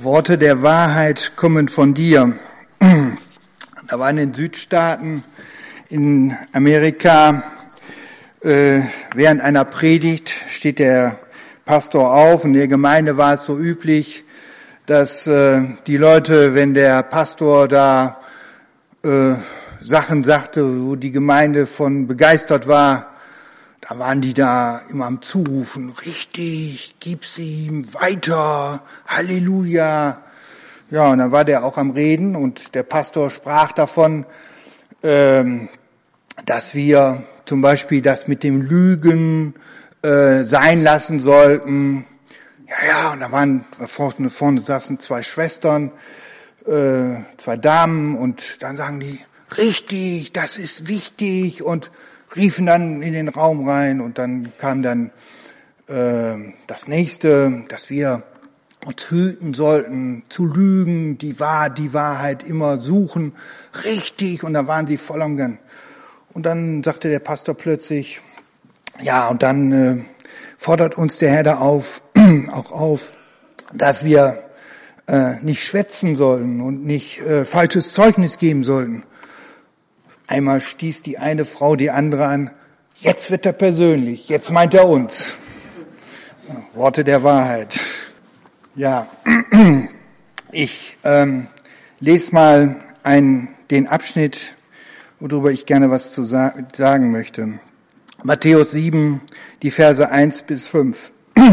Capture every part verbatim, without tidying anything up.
Worte der Wahrheit kommen von dir. Da war in den Südstaaten in Amerika, äh, während einer Predigt steht der Pastor auf. In der Gemeinde war es so üblich, dass äh, die Leute, wenn der Pastor da äh, Sachen sagte, wo die Gemeinde von begeistert war, da waren die da immer am Zurufen, richtig, gib's ihm, weiter, Halleluja. Ja, und dann war der auch am Reden und der Pastor sprach davon, ähm, dass wir zum Beispiel das mit dem Lügen äh, sein lassen sollten. Ja, ja, und da waren, vorne, vorne saßen zwei Schwestern, äh, zwei Damen und dann sagen die, richtig, das ist wichtig und riefen dann in den Raum rein und dann kam dann äh, das nächste, dass wir uns hüten sollten, zu lügen, die Wahr, die Wahrheit immer suchen, richtig, und da waren sie voll am Gang. Und dann sagte der Pastor plötzlich, ja, und dann äh, fordert uns der Herr da auf, auch auf, dass wir äh, nicht schwätzen sollten und nicht äh, falsches Zeugnis geben sollten. Einmal stieß die eine Frau die andere an, jetzt wird er persönlich, jetzt meint er uns. Worte der Wahrheit. Ja, ich ähm, lese mal einen, den Abschnitt, worüber ich gerne was zu sa- sagen möchte. Matthäus sieben, die Verse eins bis fünf.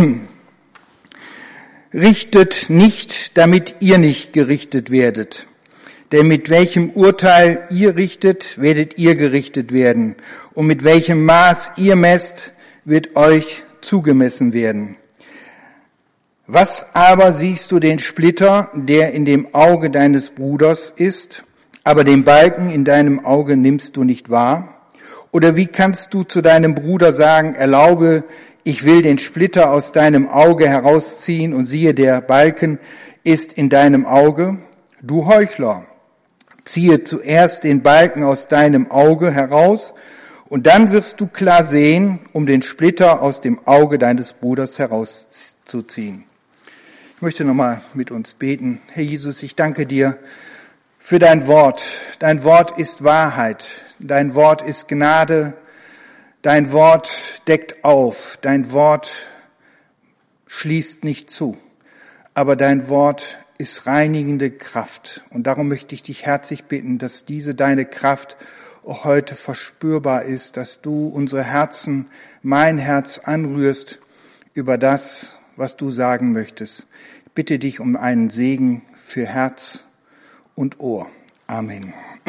Richtet nicht, damit ihr nicht gerichtet werdet. Denn mit welchem Urteil ihr richtet, werdet ihr gerichtet werden. Und mit welchem Maß ihr messt, wird euch zugemessen werden. Was aber siehst du den Splitter, der in dem Auge deines Bruders ist, aber den Balken in deinem Auge nimmst du nicht wahr? Oder wie kannst du zu deinem Bruder sagen, erlaube, ich will den Splitter aus deinem Auge herausziehen und siehe, der Balken ist in deinem Auge? Du Heuchler! Ziehe zuerst den Balken aus deinem Auge heraus, und dann wirst du klar sehen, um den Splitter aus dem Auge deines Bruders herauszuziehen. Ich möchte nochmal mit uns beten. Herr Jesus, ich danke dir für dein Wort. Dein Wort ist Wahrheit. Dein Wort ist Gnade. Dein Wort deckt auf. Dein Wort schließt nicht zu. Aber dein Wort ist reinigende Kraft. Und darum möchte ich dich herzlich bitten, dass diese deine Kraft auch heute verspürbar ist, dass du unsere Herzen, mein Herz anrührst über das, was du sagen möchtest. Ich bitte dich um einen Segen für Herz und Ohr. Amen.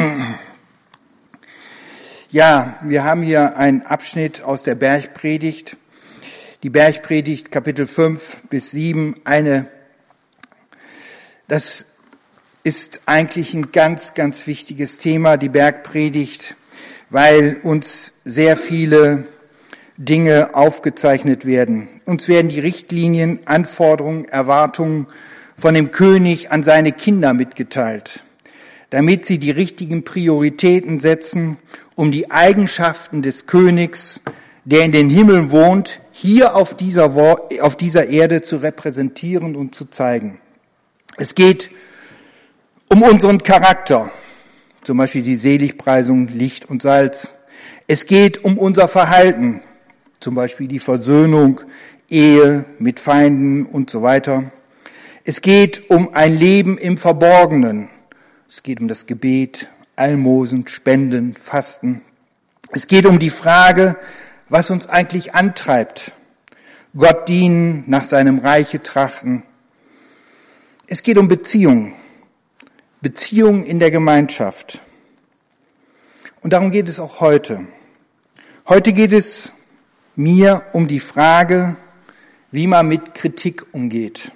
Ja, wir haben hier einen Abschnitt aus der Bergpredigt. Die Bergpredigt, Kapitel fünf bis sieben, eine Das ist eigentlich ein ganz, ganz wichtiges Thema, die Bergpredigt, weil uns sehr viele Dinge aufgezeichnet werden. Uns werden die Richtlinien, Anforderungen, Erwartungen von dem König an seine Kinder mitgeteilt, damit sie die richtigen Prioritäten setzen, um die Eigenschaften des Königs, der in den Himmeln wohnt, hier auf dieser, auf dieser Erde zu repräsentieren und zu zeigen. Es geht um unseren Charakter, zum Beispiel die Seligpreisung Licht und Salz. Es geht um unser Verhalten, zum Beispiel die Versöhnung, Ehe mit Feinden und so weiter. Es geht um ein Leben im Verborgenen. Es geht um das Gebet, Almosen, Spenden, Fasten. Es geht um die Frage, was uns eigentlich antreibt. Gott dienen, nach seinem Reiche trachten. Es geht um Beziehungen, Beziehungen in der Gemeinschaft. Und darum geht es auch heute. Heute geht es mir um die Frage, wie man mit Kritik umgeht.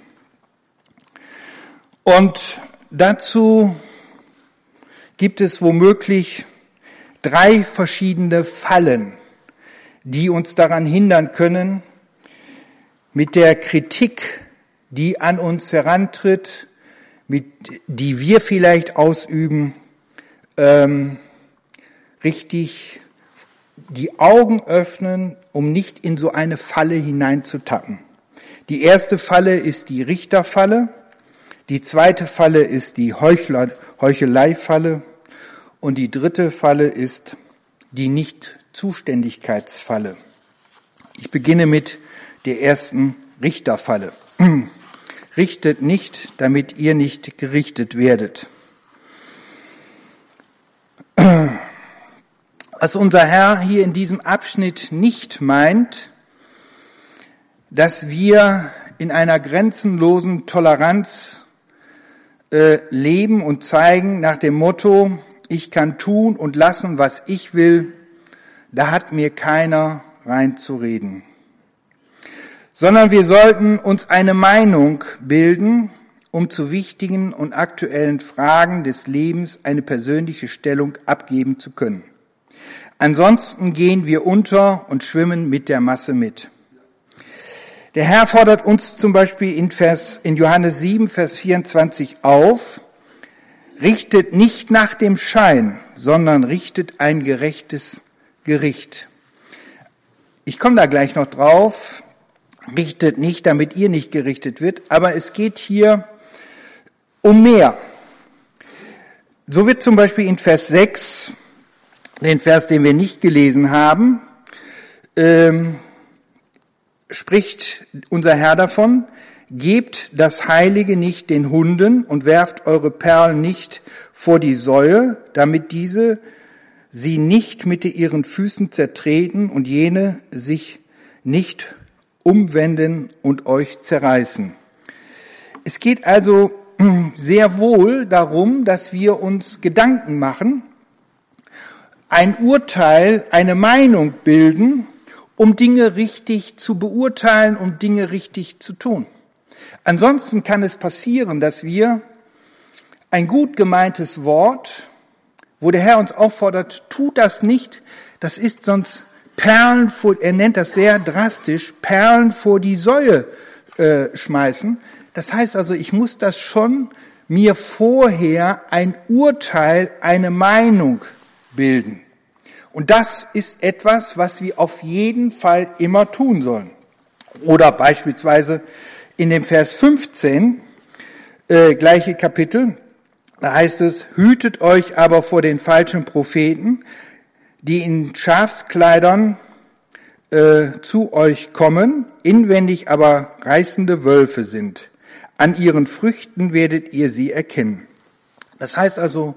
Und dazu gibt es womöglich drei verschiedene Fallen, die uns daran hindern können, mit der Kritik, die an uns herantritt, mit, die wir vielleicht ausüben, ähm, richtig die Augen öffnen, um nicht in so eine Falle hineinzutappen. Die erste Falle ist die Richterfalle. Die zweite Falle ist die Heuchler, Heuchelei-Falle. Und die dritte Falle ist die Nicht-Zuständigkeitsfalle. Ich beginne mit der ersten Richterfalle. Richtet nicht, damit ihr nicht gerichtet werdet. Was unser Herr hier in diesem Abschnitt nicht meint, dass wir in einer grenzenlosen Toleranz äh, leben und zeigen nach dem Motto, ich kann tun und lassen, was ich will, da hat mir keiner reinzureden. Sondern wir sollten uns eine Meinung bilden, um zu wichtigen und aktuellen Fragen des Lebens eine persönliche Stellung abgeben zu können. Ansonsten gehen wir unter und schwimmen mit der Masse mit. Der Herr fordert uns zum Beispiel in Vers, in Johannes sieben, Vers vierundzwanzig auf, richtet nicht nach dem Schein, sondern richtet ein gerechtes Gericht. Ich komme da gleich noch drauf. Richtet nicht, damit ihr nicht gerichtet wird, aber es geht hier um mehr. So wird zum Beispiel in Vers sechs, den Vers, den wir nicht gelesen haben, ähm, spricht unser Herr davon, gebt das Heilige nicht den Hunden und werft eure Perlen nicht vor die Säue, damit diese sie nicht mit ihren Füßen zertreten und jene sich nicht umwenden und euch zerreißen. Es geht also sehr wohl darum, dass wir uns Gedanken machen, ein Urteil, eine Meinung bilden, um Dinge richtig zu beurteilen, um Dinge richtig zu tun. Ansonsten kann es passieren, dass wir ein gut gemeintes Wort, wo der Herr uns auffordert, tut das nicht, das ist sonst Perlen vor, er nennt das sehr drastisch, Perlen vor die Säue äh, schmeißen. Das heißt also, ich muss das schon mir vorher ein Urteil, eine Meinung bilden. Und das ist etwas, was wir auf jeden Fall immer tun sollen. Oder beispielsweise in dem Vers fünfzehn, äh, gleiche Kapitel, da heißt es, hütet euch aber vor den falschen Propheten, die in Schafskleidern äh, zu euch kommen, inwendig aber reißende Wölfe sind. An ihren Früchten werdet ihr sie erkennen. Das heißt also,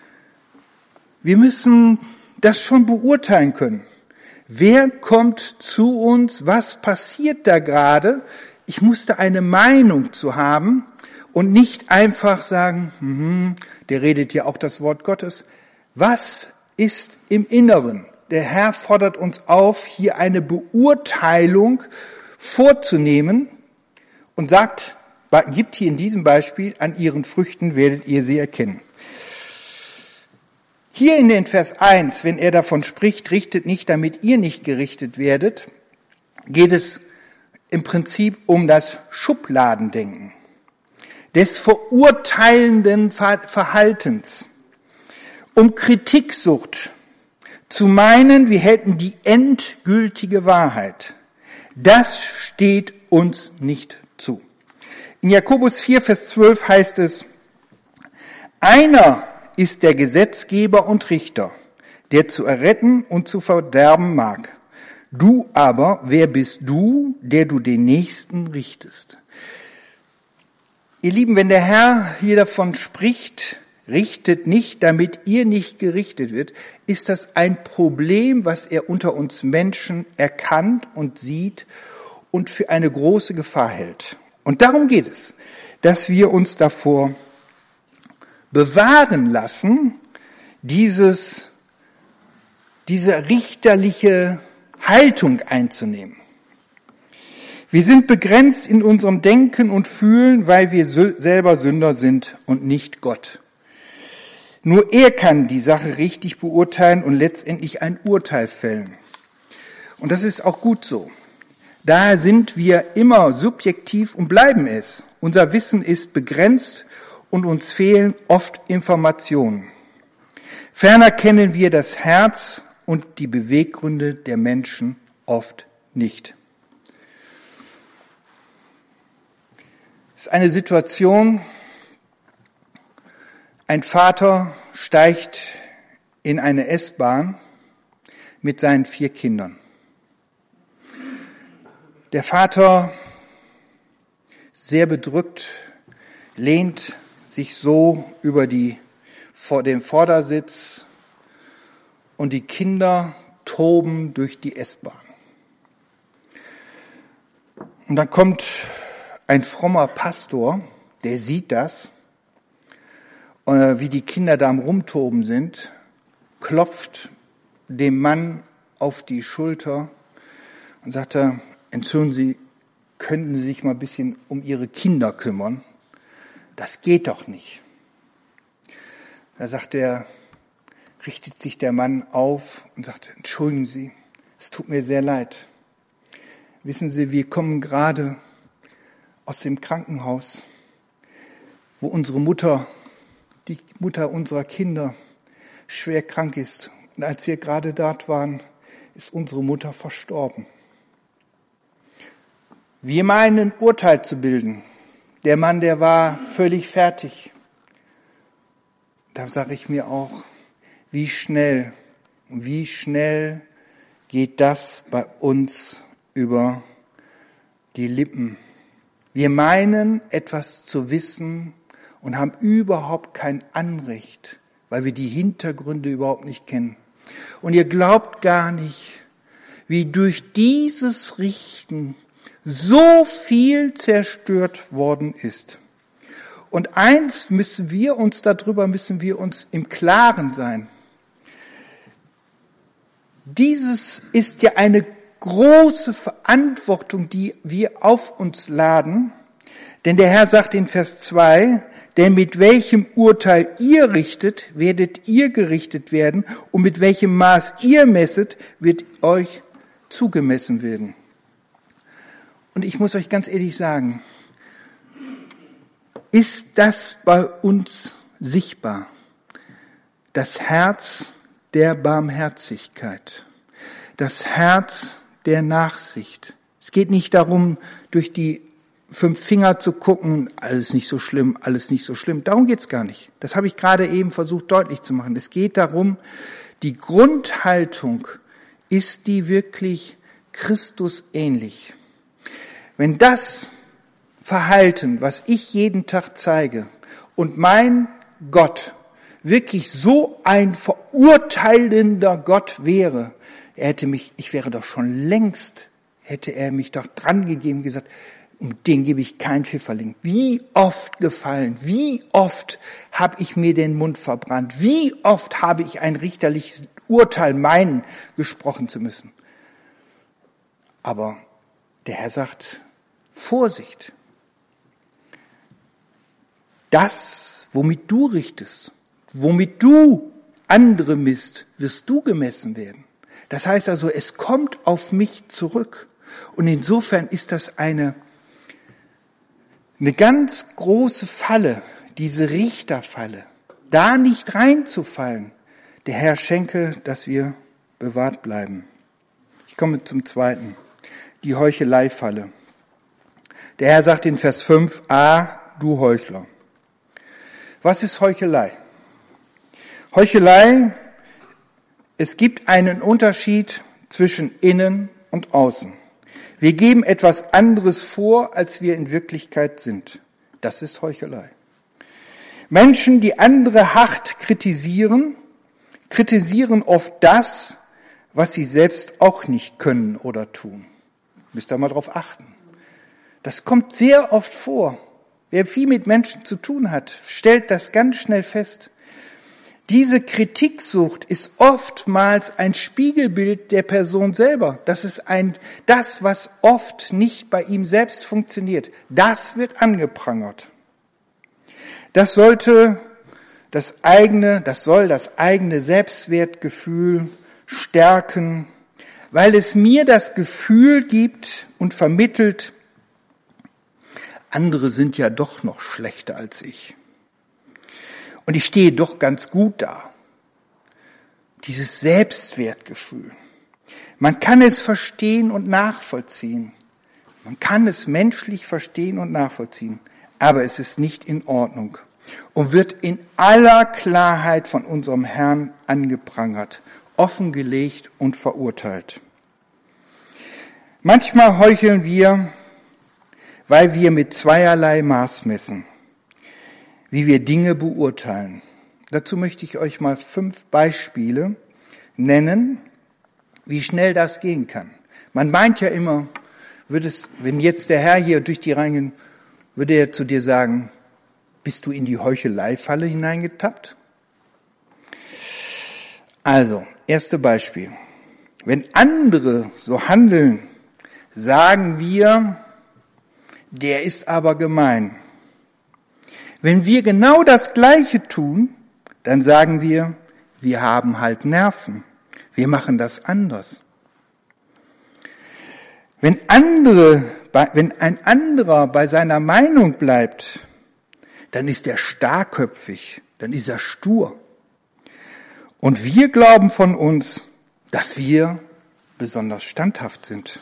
wir müssen das schon beurteilen können. Wer kommt zu uns? Was passiert da gerade? Ich musste eine Meinung zu haben und nicht einfach sagen, hm, der redet ja auch das Wort Gottes. Was ist im Inneren? Der Herr fordert uns auf, hier eine Beurteilung vorzunehmen und sagt, gibt hier in diesem Beispiel, an ihren Früchten werdet ihr sie erkennen. Hier in den Vers eins, wenn er davon spricht, richtet nicht, damit ihr nicht gerichtet werdet, geht es im Prinzip um das Schubladendenken, des verurteilenden Verhaltens, um Kritiksucht, zu meinen, wir hätten die endgültige Wahrheit. Das steht uns nicht zu. In Jakobus vier, Vers zwölf heißt es, einer ist der Gesetzgeber und Richter, der zu erretten und zu verderben mag. Du aber, wer bist du, der du den Nächsten richtest? Ihr Lieben, wenn der Herr hier davon spricht, richtet nicht, damit ihr nicht gerichtet wird, ist das ein Problem, was er unter uns Menschen erkannt und sieht und für eine große Gefahr hält. Und darum geht es, dass wir uns davor bewahren lassen, dieses, diese richterliche Haltung einzunehmen. Wir sind begrenzt in unserem Denken und Fühlen, weil wir selber Sünder sind und nicht Gott. Nur er kann die Sache richtig beurteilen und letztendlich ein Urteil fällen. Und das ist auch gut so. Daher sind wir immer subjektiv und bleiben es. Unser Wissen ist begrenzt und uns fehlen oft Informationen. Ferner kennen wir das Herz und die Beweggründe der Menschen oft nicht. Es ist eine Situation, Ein Vater steigt in eine S-Bahn mit seinen vier Kindern. Der Vater, sehr bedrückt, lehnt sich so über die, vor den Vordersitz und die Kinder toben durch die S-Bahn. Und dann kommt ein frommer Pastor, der sieht das, wie die Kinder da am Rumtoben sind, klopft dem Mann auf die Schulter und sagt, entschuldigen Sie, könnten Sie sich mal ein bisschen um Ihre Kinder kümmern? Das geht doch nicht. Da sagt er, richtet sich der Mann auf und sagt, entschuldigen Sie, es tut mir sehr leid. Wissen Sie, wir kommen gerade aus dem Krankenhaus, wo unsere Mutter, die Mutter unserer Kinder, schwer krank ist. Und als wir gerade dort waren, ist unsere Mutter verstorben. Wir meinen, ein Urteil zu bilden. Der Mann, der war völlig fertig. Da sage ich mir auch, wie schnell, wie schnell geht das bei uns über die Lippen. Wir meinen, etwas zu wissen und haben überhaupt kein Anrecht, weil wir die Hintergründe überhaupt nicht kennen. Und ihr glaubt gar nicht, wie durch dieses Richten so viel zerstört worden ist. Und eins müssen wir uns, darüber müssen wir uns im Klaren sein. Dieses ist ja eine große Verantwortung, die wir auf uns laden. Denn der Herr sagt in Vers zwei, denn mit welchem Urteil ihr richtet, werdet ihr gerichtet werden, und mit welchem Maß ihr messet, wird euch zugemessen werden. Und ich muss euch ganz ehrlich sagen, ist das bei uns sichtbar? Das Herz der Barmherzigkeit, das Herz der Nachsicht. Es geht nicht darum, durch die fünf Finger zu gucken, alles nicht so schlimm, alles nicht so schlimm. Darum geht's gar nicht. Das habe ich gerade eben versucht deutlich zu machen. Es geht darum, die Grundhaltung, ist die wirklich Christus ähnlich? Wenn das Verhalten, was ich jeden Tag zeige, und mein Gott wirklich so ein verurteilender Gott wäre, er hätte mich, ich wäre doch schon längst, hätte er mich doch dran gegeben und gesagt, um den gebe ich keinen Pfifferling. Wie oft gefallen, wie oft habe ich mir den Mund verbrannt, wie oft habe ich ein richterliches Urteil meinen, gesprochen zu müssen. Aber der Herr sagt, Vorsicht. Das, womit du richtest, womit du andere misst, wirst du gemessen werden. Das heißt also, es kommt auf mich zurück. Und insofern ist das eine, eine ganz große Falle, diese Richterfalle, da nicht reinzufallen. Der Herr schenke, dass wir bewahrt bleiben. Ich komme zum zweiten, die Heucheleifalle. Der Herr sagt in Vers fünf, ah, du Heuchler. Was ist Heuchelei? Heuchelei, es gibt einen Unterschied zwischen innen und außen. Wir geben etwas anderes vor, als wir in Wirklichkeit sind. Das ist Heuchelei. Menschen, die andere hart kritisieren, kritisieren oft das, was sie selbst auch nicht können oder tun. Müsst ihr mal drauf achten. Das kommt sehr oft vor. Wer viel mit Menschen zu tun hat, stellt das ganz schnell fest. Diese Kritiksucht ist oftmals ein Spiegelbild der Person selber. Das ist ein, das, was oft nicht bei ihm selbst funktioniert. Das wird angeprangert. Das sollte das eigene, das soll das eigene Selbstwertgefühl stärken, weil es mir das Gefühl gibt und vermittelt, andere sind ja doch noch schlechter als ich. Und ich stehe doch ganz gut da. Dieses Selbstwertgefühl. Man kann es verstehen und nachvollziehen. Man kann es menschlich verstehen und nachvollziehen. Aber es ist nicht in Ordnung. und wird in aller Klarheit von unserem Herrn angeprangert, offengelegt und verurteilt. Manchmal heucheln wir, weil wir mit zweierlei Maß messen, wie wir Dinge beurteilen. Dazu möchte ich euch mal fünf Beispiele nennen, wie schnell das gehen kann. Man meint ja immer, würde es, wenn jetzt der Herr hier durch die Reihen, würde er zu dir sagen, bist du in die Heuchelei-Falle hineingetappt? Also, erste Beispiel. Wenn andere so handeln, sagen wir, der ist aber gemein. Wenn wir genau das Gleiche tun, dann sagen wir, wir haben halt Nerven. Wir machen das anders. Wenn andere, wenn ein anderer bei seiner Meinung bleibt, dann ist er starrköpfig, dann ist er stur. Und wir glauben von uns, dass wir besonders standhaft sind.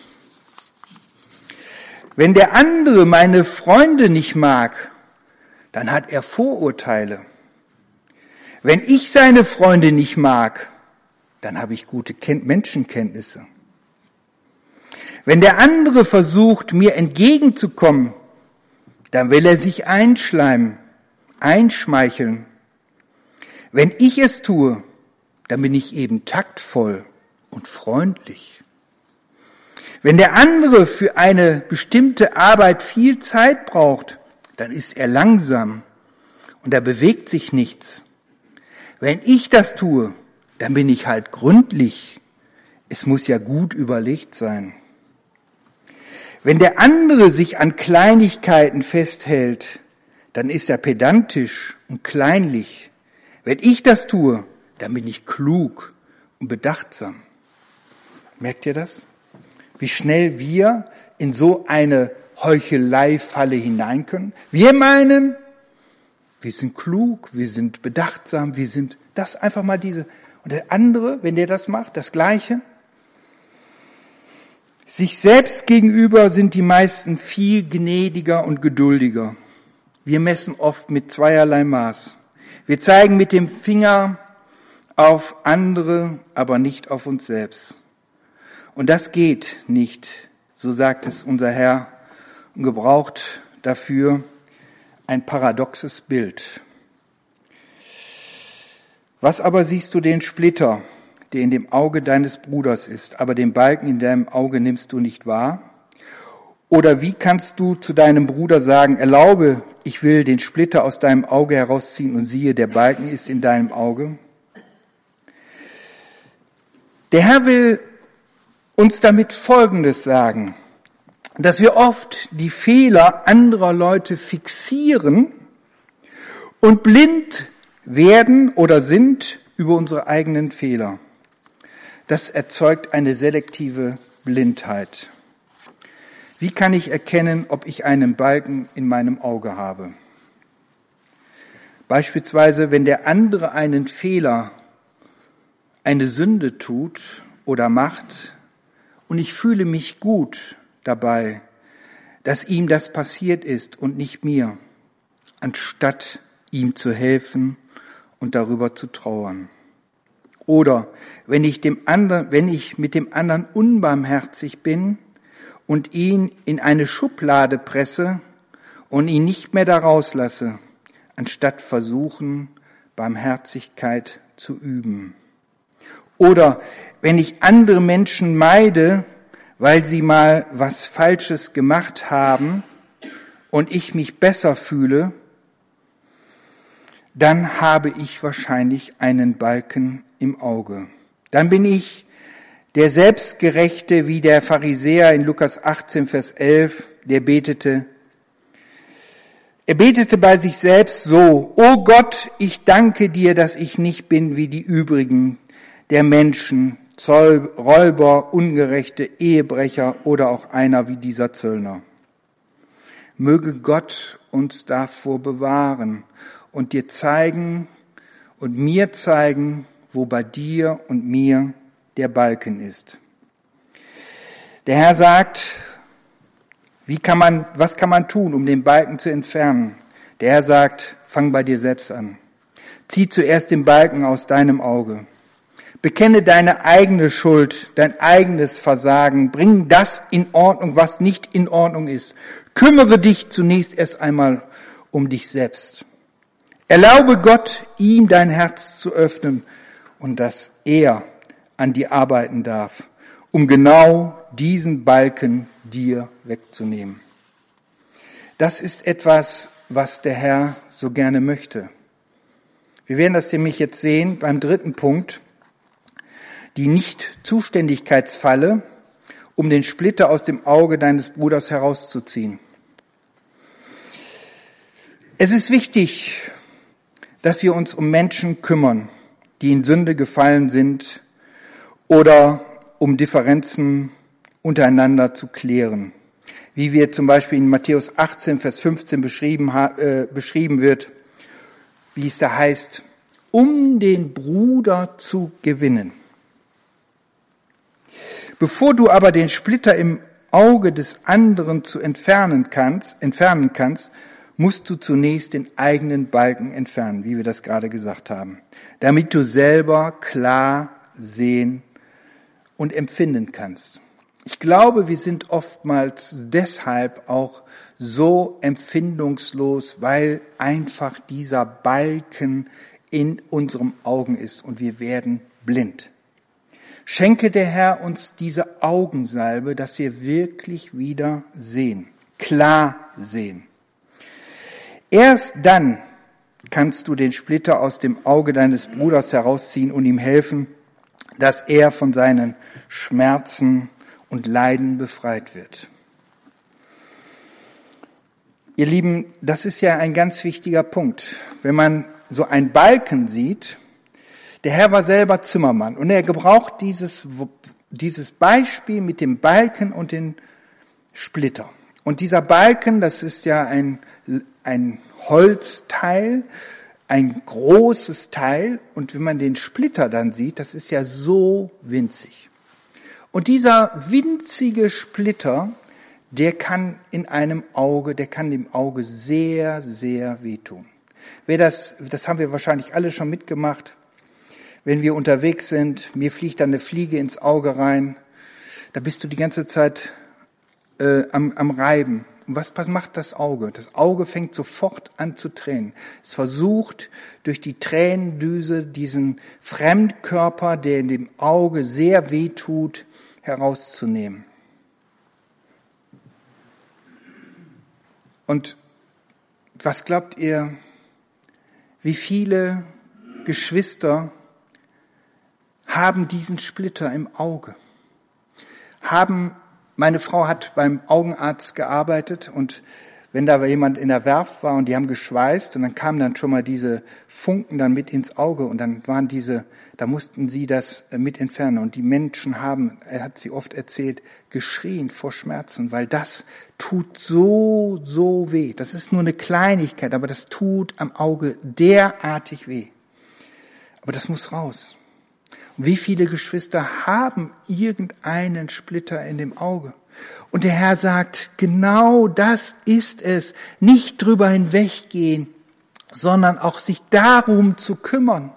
Wenn der andere meine Freunde nicht mag, dann hat er Vorurteile. Wenn ich seine Freunde nicht mag, dann habe ich gute Menschenkenntnisse. Wenn der andere versucht, mir entgegenzukommen, dann will er sich einschleimen, einschmeicheln. Wenn ich es tue, dann bin ich eben taktvoll und freundlich. Wenn der andere für eine bestimmte Arbeit viel Zeit braucht, dann ist er langsam und da bewegt sich nichts. Wenn ich das tue, dann bin ich halt gründlich. Es muss ja gut überlegt sein. Wenn der andere sich an Kleinigkeiten festhält, dann ist er pedantisch und kleinlich. Wenn ich das tue, dann bin ich klug und bedachtsam. Merkt ihr das? Wie schnell wir in so eine Heuchelei-Falle hinein können? Wir meinen, wir sind klug, wir sind bedachtsam, wir sind das einfach mal diese. Und der andere, wenn der das macht, das Gleiche. Sich selbst gegenüber sind die meisten viel gnädiger und geduldiger. Wir messen oft mit zweierlei Maß. Wir zeigen mit dem Finger auf andere, aber nicht auf uns selbst. Und das geht nicht, so sagt es unser Herr, und gebraucht dafür ein paradoxes Bild. Was aber siehst du den Splitter, der in dem Auge deines Bruders ist, aber den Balken in deinem Auge nimmst du nicht wahr? Oder wie kannst du zu deinem Bruder sagen, erlaube, ich will den Splitter aus deinem Auge herausziehen und siehe, der Balken ist in deinem Auge? Der Herr will uns damit Folgendes sagen, dass wir oft die Fehler anderer Leute fixieren und blind werden oder sind über unsere eigenen Fehler. Das erzeugt eine selektive Blindheit. Wie kann ich erkennen, ob ich einen Balken in meinem Auge habe? Beispielsweise, wenn der andere einen Fehler, eine Sünde tut oder macht und ich fühle mich gut dabei, dass ihm das passiert ist und nicht mir, anstatt ihm zu helfen und darüber zu trauern. Oder wenn ich dem anderen, wenn ich mit dem anderen unbarmherzig bin und ihn in eine Schublade presse und ihn nicht mehr da rauslasse, anstatt versuchen, Barmherzigkeit zu üben. Oder wenn ich andere Menschen meide, weil sie mal was Falsches gemacht haben und ich mich besser fühle, dann habe ich wahrscheinlich einen Balken im Auge. Dann bin ich der Selbstgerechte wie der Pharisäer in Lukas achtzehn, Vers elf, der betete, er betete bei sich selbst so, O Gott, ich danke dir, dass ich nicht bin wie die übrigen der Menschen, Zoll, Räuber, Ungerechte, Ehebrecher oder auch einer wie dieser Zöllner. Möge Gott uns davor bewahren und dir zeigen und mir zeigen, wo bei dir und mir der Balken ist. Der Herr sagt, wie kann man, was kann man tun, um den Balken zu entfernen? Der Herr sagt, fang bei dir selbst an. Zieh zuerst den Balken aus deinem Auge. Bekenne deine eigene Schuld, dein eigenes Versagen. Bring das in Ordnung, was nicht in Ordnung ist. Kümmere dich zunächst erst einmal um dich selbst. Erlaube Gott, ihm dein Herz zu öffnen und dass er an dir arbeiten darf, um genau diesen Balken dir wegzunehmen. Das ist etwas, was der Herr so gerne möchte. Wir werden das nämlich jetzt sehen beim dritten Punkt. Die Nicht-Zuständigkeitsfalle, um den Splitter aus dem Auge deines Bruders herauszuziehen. Es ist wichtig, dass wir uns um Menschen kümmern, die in Sünde gefallen sind oder um Differenzen untereinander zu klären. Wie wir zum Beispiel in Matthäus achtzehn, Vers fünfzehn beschrieben, äh, beschrieben wird, wie es da heißt, um den Bruder zu gewinnen. Bevor du aber den Splitter im Auge des anderen zu entfernen kannst, entfernen kannst, musst du zunächst den eigenen Balken entfernen, wie wir das gerade gesagt haben, damit du selber klar sehen und empfinden kannst. Ich glaube, wir sind oftmals deshalb auch so empfindungslos, weil einfach dieser Balken in unseren Augen ist und wir werden blind. Schenke der Herr uns diese Augensalbe, dass wir wirklich wieder sehen, klar sehen. Erst dann kannst du den Splitter aus dem Auge deines Bruders herausziehen und ihm helfen, dass er von seinen Schmerzen und Leiden befreit wird. Ihr Lieben, das ist ja ein ganz wichtiger Punkt. Wenn man so einen Balken sieht, der Herr war selber Zimmermann und er gebraucht dieses, dieses Beispiel mit dem Balken und den Splitter. Und dieser Balken, das ist ja ein, ein Holzteil, ein großes Teil. Und wenn man den Splitter dann sieht, das ist ja so winzig. Und dieser winzige Splitter, der kann in einem Auge, der kann dem Auge sehr, sehr wehtun. Wer das, das haben wir wahrscheinlich alle schon mitgemacht. Wenn wir unterwegs sind, mir fliegt dann eine Fliege ins Auge rein, da bist du die ganze Zeit äh, am, am Reiben. Und was macht das Auge? Das Auge fängt sofort an zu tränen. Es versucht, durch die Tränendüse diesen Fremdkörper, der in dem Auge sehr weh tut, herauszunehmen. Und was glaubt ihr, wie viele Geschwister haben diesen Splitter im Auge? Haben, meine Frau hat beim Augenarzt gearbeitet und wenn da jemand in der Werft war und die haben geschweißt und dann kamen dann schon mal diese Funken dann mit ins Auge und dann waren diese, da mussten sie das mit entfernen und die Menschen haben, er hat sie oft erzählt, geschrien vor Schmerzen, weil das tut so, so weh. Das ist nur eine Kleinigkeit, aber das tut am Auge derartig weh. Aber das muss raus. Und wie viele Geschwister haben irgendeinen Splitter in dem Auge? Und der Herr sagt, genau das ist es. Nicht drüber hinweggehen, sondern auch sich darum zu kümmern.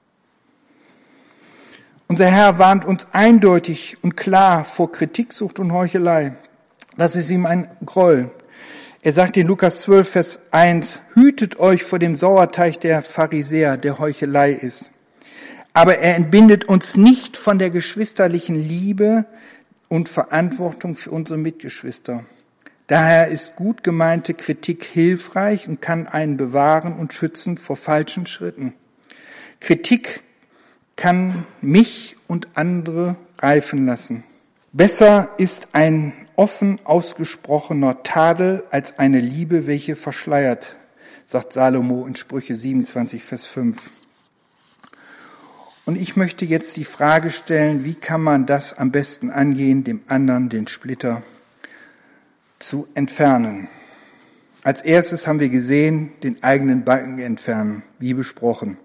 Unser Herr warnt uns eindeutig und klar vor Kritiksucht und Heuchelei. Das ist ihm ein Groll. Er sagt in Lukas zwölf, Vers eins, hütet euch vor dem Sauerteig der Pharisäer, der Heuchelei ist. Aber er entbindet uns nicht von der geschwisterlichen Liebe und Verantwortung für unsere Mitgeschwister. Daher ist gut gemeinte Kritik hilfreich und kann einen bewahren und schützen vor falschen Schritten. Kritik kann mich und andere reifen lassen. Besser ist ein offen ausgesprochener Tadel als eine Liebe, welche verschleiert, sagt Salomo in Sprüche siebenundzwanzig, Vers fünf. Und ich möchte jetzt die Frage stellen, wie kann man das am besten angehen, dem anderen den Splitter zu entfernen? Als erstes haben wir gesehen, den eigenen Balken entfernen, wie besprochen.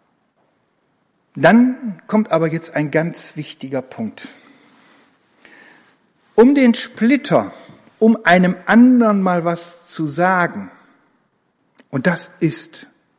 Dann kommt aber jetzt ein ganz wichtiger Punkt. Um den Splitter, um einem anderen mal was zu sagen, und das ist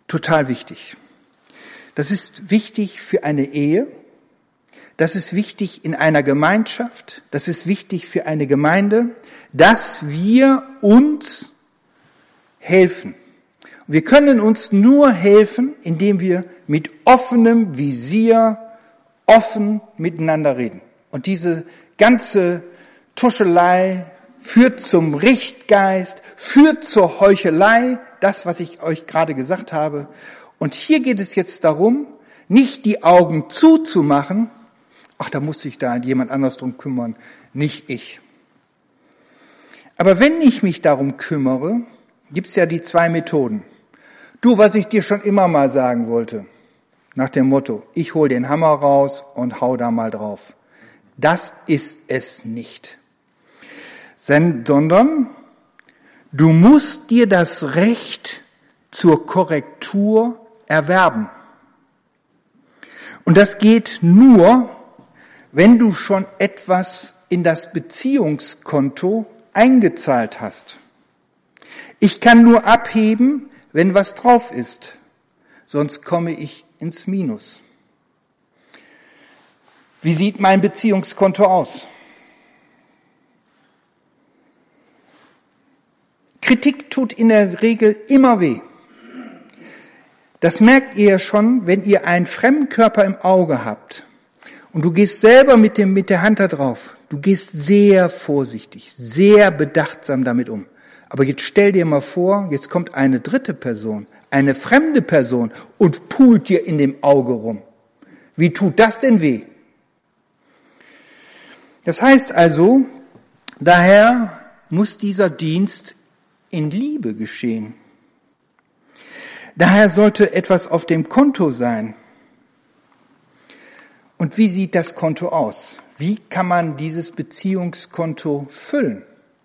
total wichtig. Das ist wichtig für eine Ehe. Das ist wichtig in einer Gemeinschaft. Das ist wichtig für eine Gemeinde, dass wir uns helfen. Wir können uns nur helfen, indem wir mit offenem Visier offen miteinander reden. Und diese ganze Tuschelei führt zum Richtgeist, führt zur Heuchelei, das, was ich euch gerade gesagt habe. Und hier geht es jetzt darum, nicht die Augen zuzumachen, ach, da muss sich da jemand anders drum kümmern, nicht ich. Aber wenn ich mich darum kümmere, gibt's ja die zwei Methoden. Du, was ich dir schon immer mal sagen wollte, nach dem Motto, ich hol den Hammer raus und hau da mal drauf. Das ist es nicht. Sondern du musst dir das Recht zur Korrektur erwerben. Und das geht nur, wenn du schon etwas in das Beziehungskonto eingezahlt hast. Ich kann nur abheben, wenn was drauf ist, sonst komme ich ins Minus. Wie sieht mein Beziehungskonto aus? Kritik tut in der Regel immer weh. Das merkt ihr schon, wenn ihr einen Fremdkörper im Auge habt und du gehst selber mit dem, mit der Hand da drauf. Du gehst sehr vorsichtig, sehr bedachtsam damit um. Aber jetzt stell dir mal vor, jetzt kommt eine dritte Person, eine fremde Person und pult dir in dem Auge rum. Wie tut das denn weh? Das heißt also, daher muss dieser Dienst in Liebe geschehen. Daher sollte etwas auf dem Konto sein. Und wie sieht das Konto aus? Wie kann man dieses Beziehungskonto füllen?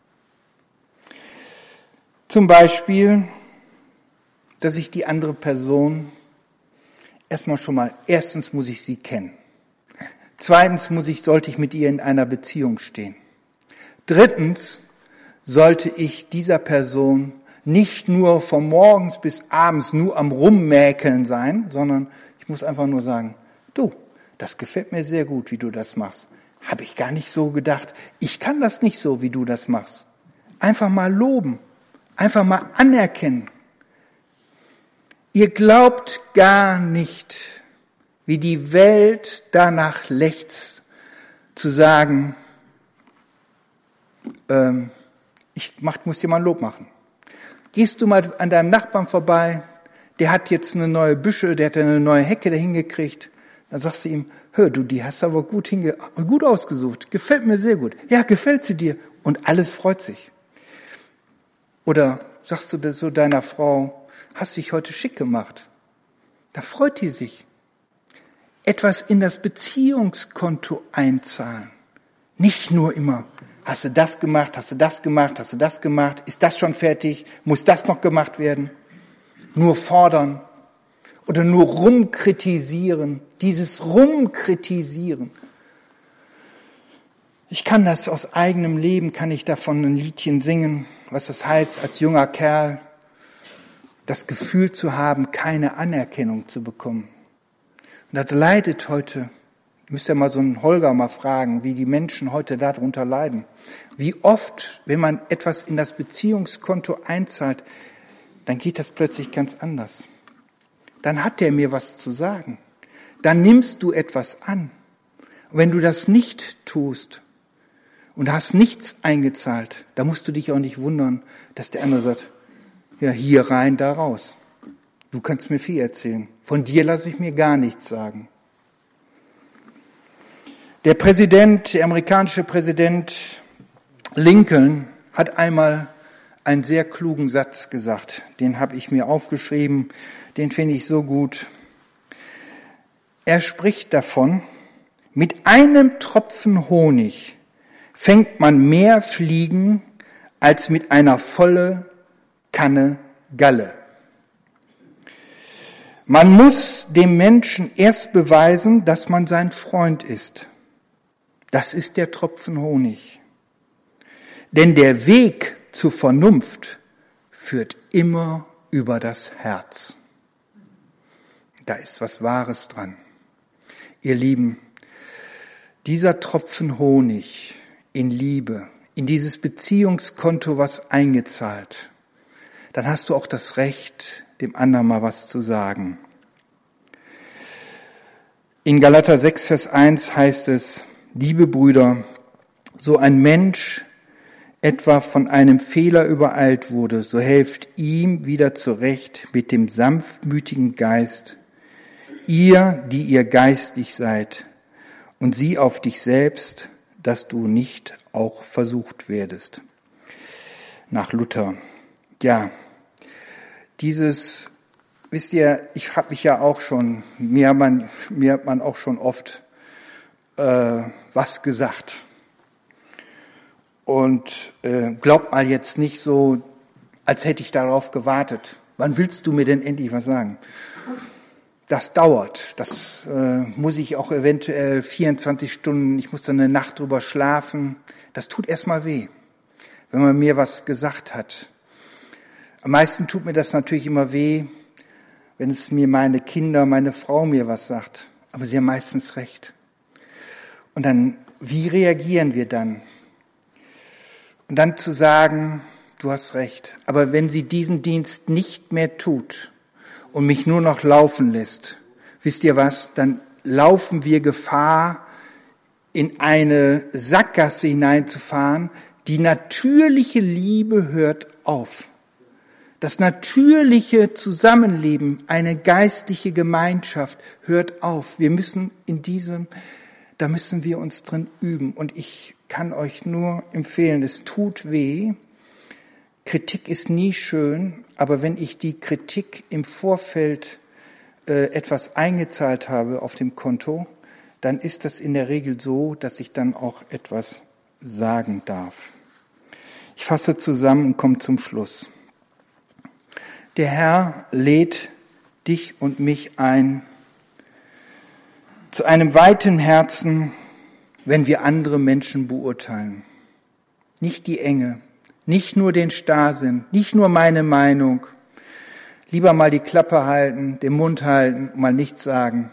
Zum Beispiel, dass ich die andere Person erstmal schon mal, erstens muss ich sie kennen. Zweitens muss ich, sollte ich mit ihr in einer Beziehung stehen. Drittens sollte ich dieser Person nicht nur von morgens bis abends nur am Rummäkeln sein, sondern ich muss einfach nur sagen, du, das gefällt mir sehr gut, wie du das machst. Habe ich gar nicht so gedacht. Ich kann das nicht so, wie du das machst. Einfach mal loben, einfach mal anerkennen. Ihr glaubt gar nicht, wie die Welt danach lechzt, zu sagen, ähm, ich mach, muss dir mal ein Lob machen. Gehst du mal an deinem Nachbarn vorbei, der hat jetzt eine neue Büsche, der hat eine neue Hecke da hingekriegt. Dann sagst du ihm, hör du, die hast du aber gut, hinge gut ausgesucht, gefällt mir sehr gut. Ja, gefällt sie dir? Und alles freut sich. Oder sagst du so deiner Frau, hast dich heute schick gemacht? Da freut die sich. Etwas in das Beziehungskonto einzahlen. Nicht nur immer, hast du das gemacht, hast du das gemacht, hast du das gemacht, ist das schon fertig, muss das noch gemacht werden? Nur fordern oder nur rumkritisieren. Dieses Rumkritisieren. Ich kann das aus eigenem Leben, kann ich davon ein Liedchen singen, was das heißt, als junger Kerl das Gefühl zu haben, keine Anerkennung zu bekommen. Und das leidet heute. Ihr müsst ja mal so einen Holger mal fragen, wie die Menschen heute darunter leiden. Wie oft, wenn man etwas in das Beziehungskonto einzahlt, dann geht das plötzlich ganz anders. Dann hat der mir was zu sagen. Dann nimmst du etwas an. Und wenn du das nicht tust und hast nichts eingezahlt, dann musst du dich auch nicht wundern, dass der andere sagt, ja, hier rein, da raus. Du kannst mir viel erzählen. Von dir lasse ich mir gar nichts sagen. Der Präsident, der amerikanische Präsident Lincoln hat einmal einen sehr klugen Satz gesagt. Den habe ich mir aufgeschrieben. Den finde ich so gut. Er spricht davon, mit einem Tropfen Honig fängt man mehr Fliegen als mit einer vollen Kanne Galle. Man muss dem Menschen erst beweisen, dass man sein Freund ist. Das ist der Tropfen Honig. Denn der Weg zur Vernunft führt immer über das Herz. Da ist was Wahres dran. Ihr Lieben, dieser Tropfen Honig in Liebe, in dieses Beziehungskonto was eingezahlt, dann hast du auch das Recht, dem anderen mal was zu sagen. In Galater sechs, Vers eins heißt es, liebe Brüder, so ein Mensch etwa von einem Fehler übereilt wurde, so helft ihm wieder zurecht mit dem sanftmütigen Geist, ihr, die ihr geistlich seid, und sieh auf dich selbst, dass du nicht auch versucht werdest. Nach Luther. Ja, dieses, wisst ihr, ich habe mich ja auch schon, mir hat man, mir hat man auch schon oft äh, was gesagt. Und äh, glaubt mal jetzt nicht so, als hätte ich darauf gewartet. Wann willst du mir denn endlich was sagen? Das dauert. Das äh, muss ich auch eventuell vierundzwanzig Stunden, ich muss dann eine Nacht drüber schlafen. Das tut erstmal weh, wenn man mir was gesagt hat. Am meisten tut mir das natürlich immer weh, wenn es mir meine Kinder, meine Frau mir was sagt. Aber sie haben meistens recht. Und dann, wie reagieren wir dann? Und dann zu sagen, du hast recht. Aber wenn sie diesen Dienst nicht mehr tut und mich nur noch laufen lässt, wisst ihr was, dann laufen wir Gefahr, in eine Sackgasse hineinzufahren. Die natürliche Liebe hört auf. Das natürliche Zusammenleben, eine geistliche Gemeinschaft hört auf. Wir müssen in diesem, da müssen wir uns drin üben. Und ich kann euch nur empfehlen, es tut weh. Kritik ist nie schön, aber wenn ich die Kritik im Vorfeld äh, etwas eingezahlt habe auf dem Konto, dann ist das in der Regel so, dass ich dann auch etwas sagen darf. Ich fasse zusammen und komme zum Schluss. Der Herr lädt dich und mich ein zu einem weiten Herzen, wenn wir andere Menschen beurteilen. Nicht die Enge, nicht nur den Starrsinn, nicht nur meine Meinung. Lieber mal die Klappe halten, den Mund halten und mal nichts sagen.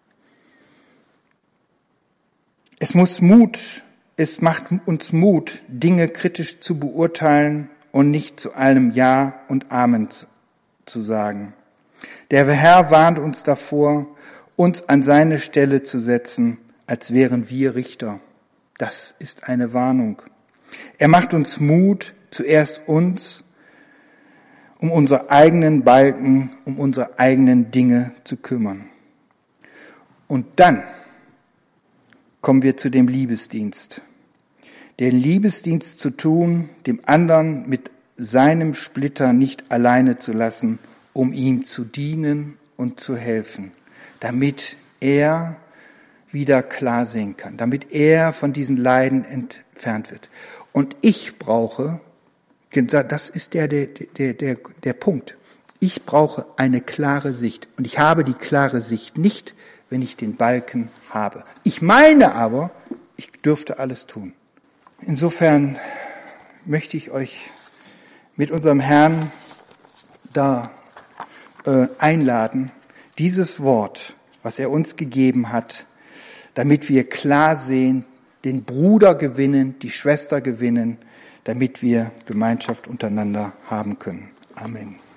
Es muss Mut, es macht uns Mut, Dinge kritisch zu beurteilen und nicht zu allem Ja und Amen zu sagen. Der Herr warnt uns davor, uns an seine Stelle zu setzen, als wären wir Richter. Das ist eine Warnung. Er macht uns Mut, zuerst uns, um unsere eigenen Balken, um unsere eigenen Dinge zu kümmern. Und dann kommen wir zu dem Liebesdienst. Den Liebesdienst zu tun, dem anderen mit seinem Splitter nicht alleine zu lassen, um ihm zu dienen und zu helfen, damit er wieder klar sehen kann, damit er von diesen Leiden entfernt wird. Und ich brauche, das ist der, der, der, der, der Punkt, ich brauche eine klare Sicht. Und ich habe die klare Sicht nicht, wenn ich den Balken habe. Ich meine aber, ich dürfte alles tun. Insofern möchte ich euch mit unserem Herrn da äh, einladen, dieses Wort, was er uns gegeben hat, damit wir klar sehen, den Bruder gewinnen, die Schwester gewinnen, damit wir Gemeinschaft untereinander haben können. Amen.